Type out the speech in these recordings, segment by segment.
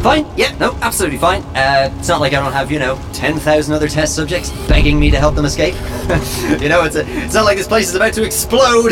Fine, yeah, no, absolutely fine. It's not like I don't have, 10,000 other test subjects begging me to help them escape. It's not like this place is about to explode.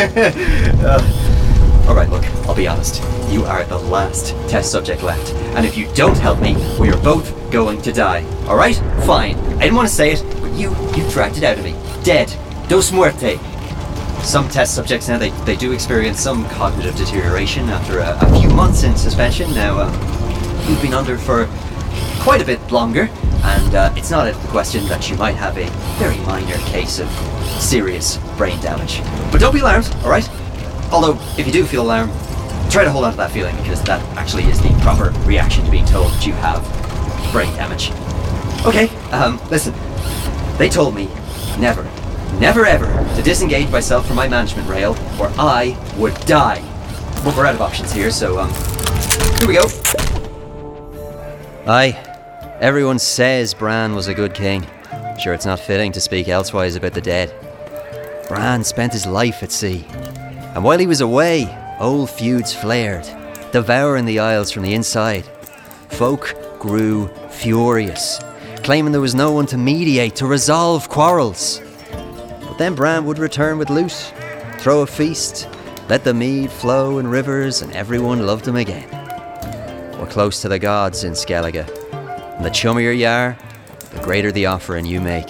Alright, look, I'll be honest. You are the last test subject left. And if you don't help me, we are both going to die. Alright? Fine. I didn't want to say it, but you dragged it out of me. Dead. Dos muerte. Some test subjects now, they do experience some cognitive deterioration after a few months in suspension. Now, you've been under for quite a bit longer, and it's not a question that you might have a very minor case of serious brain damage. But don't be alarmed, alright? Although, if you do feel alarmed, try to hold on to that feeling, because that actually is the proper reaction to being told that you have brain damage. Okay, listen. They told me never ever to disengage myself from my management rail, or I would die. But we're out of options here, so, here we go. Aye, everyone says Bran was a good king. Sure, it's not fitting to speak elsewise about the dead. Bran spent his life at sea. And while he was away, old feuds flared, devouring the Isles from the inside. Folk grew furious, claiming there was no one to mediate, to resolve quarrels. But then Bran would return with loot, throw a feast, let the mead flow in rivers, and everyone loved him again. We're close to the gods in Skellige, and the chummier you are, the greater the offering you make.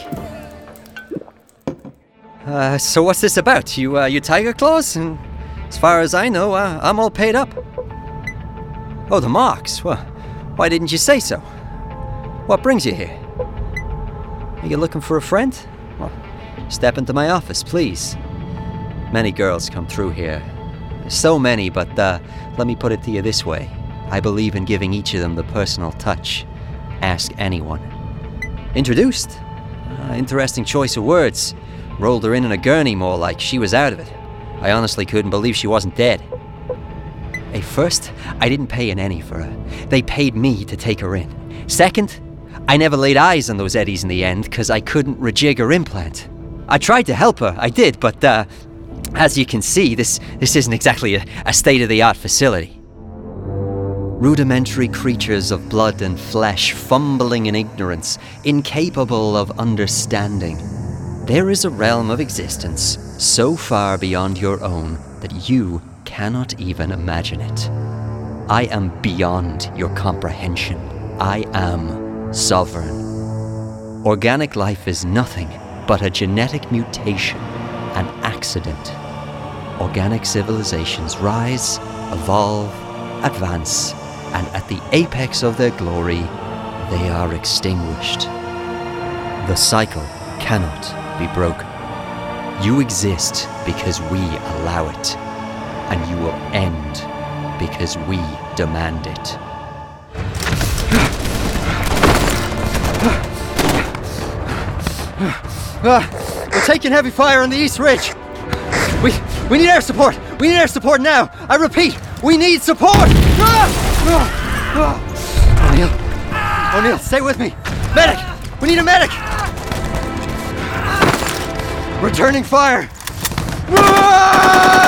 So what's this about? You Tiger Claws? And as far as I know, I'm all paid up. Oh, the marks? Well, why didn't you say so? What brings you here? Are you looking for a friend? Well, step into my office, please. Many girls come through here. So many, but let me put it to you this way. I believe in giving each of them the personal touch. Ask anyone. Introduced? Interesting choice of words. Rolled her in a gurney more like she was out of it. I honestly couldn't believe she wasn't dead. Hey, first, I didn't pay an any for her. They paid me to take her in. Second, I never laid eyes on those eddies in the end because I couldn't rejig her implant. I tried to help her, I did, but as you can see, this isn't exactly a state-of-the-art facility. Rudimentary creatures of blood and flesh, fumbling in ignorance, incapable of understanding. There is a realm of existence so far beyond your own that you cannot even imagine it. I am beyond your comprehension. I am sovereign. Organic life is nothing but a genetic mutation, an accident. Organic civilizations rise, evolve, advance, and at the apex of their glory, they are extinguished. The cycle cannot be broken. You exist because we allow it, and you will end because we demand it. We're taking heavy fire on the East Ridge. We need air support. We need air support now. I repeat, we need support. O'Neill, stay with me. Medic! We need a medic! Returning fire!